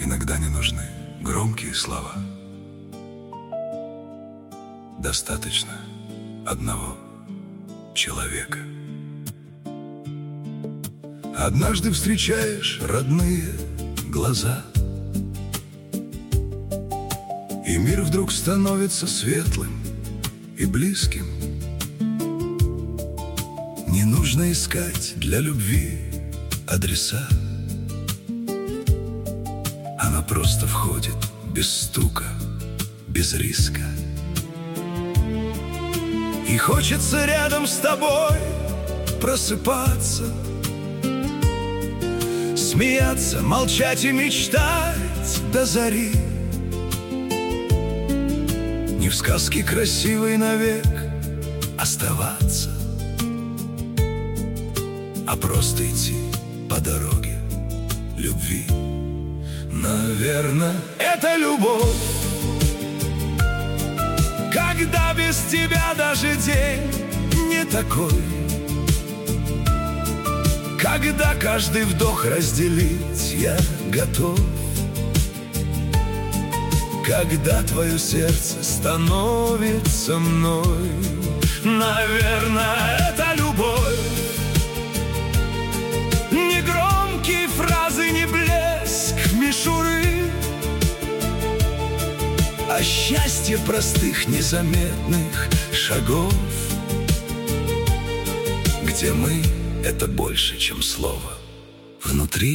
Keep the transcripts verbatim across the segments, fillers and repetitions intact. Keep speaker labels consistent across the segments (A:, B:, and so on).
A: Иногда не нужны громкие слова. Достаточно одного человека. Однажды встречаешь родные глаза, и мир вдруг становится светлым и близким. Не нужно искать для любви адреса. Она просто входит без стука, без риска. И хочется рядом с тобой просыпаться, смеяться, молчать и мечтать до зари. Не в сказке красивой навек оставаться, а просто идти по дороге любви. Наверное, это любовь, когда без тебя даже день не такой, когда каждый вдох разделить я готов, когда твое сердце становится мной. Наверное, это любовь, не громкие фразы, не блеск мишуры, а счастье простых незаметных шагов, где мы — это больше, чем слово внутри.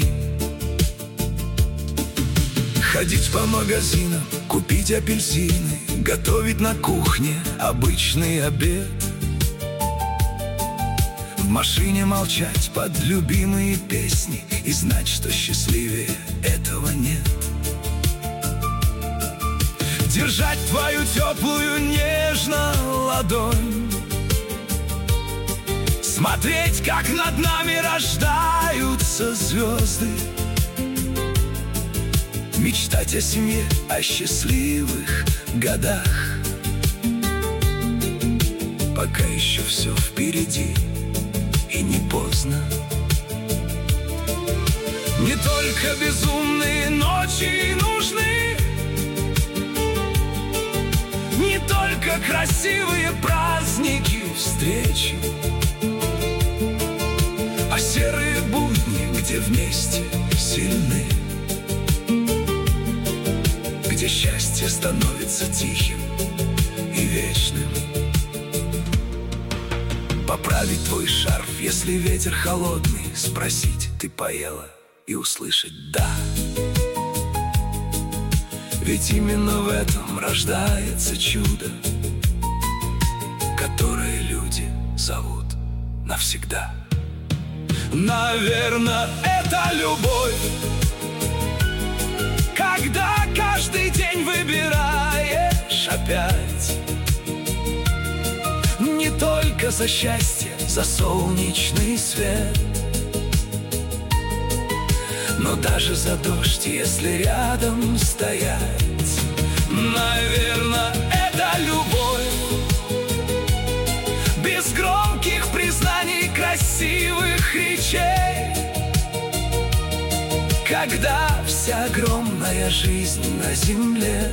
A: Ходить по магазинам, купить апельсины, готовить на кухне обычный обед, в машине молчать под любимые песни и знать, что счастливее этого нет. Держать твою теплую нежно ладонь, смотреть, как над нами рождаются звезды, мечтать о семье, о счастливых годах, пока еще все впереди и не поздно. Не только безумные ночи нужны, не только красивые праздники, встречи, а серые будни, где вместе сильны, где счастье становится тихим и вечным. Поправить твой шарф, если ветер холодный, спросить: ты поела? И услышать: да. Ведь именно в этом рождается чудо, которое люди зовут навсегда. Наверное, это любовь, когда каждый день выбираешь опять не только за счастье, за солнечный свет, но даже за дождь, если рядом стоять. Наверное, это любовь, без громких признаний, красивых речей, когда вся огромная жизнь на земле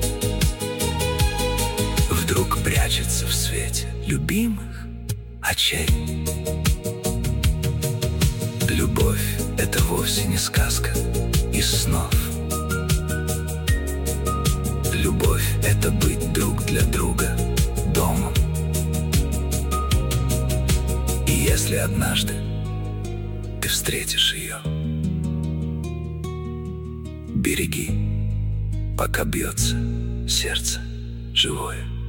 A: вдруг прячется в свете любимых очей. Любовь — это вовсе не сказка из снов. Любовь — это быть друг для друга домом. И если однажды ты встретишь ее, береги, пока бьется сердце живое.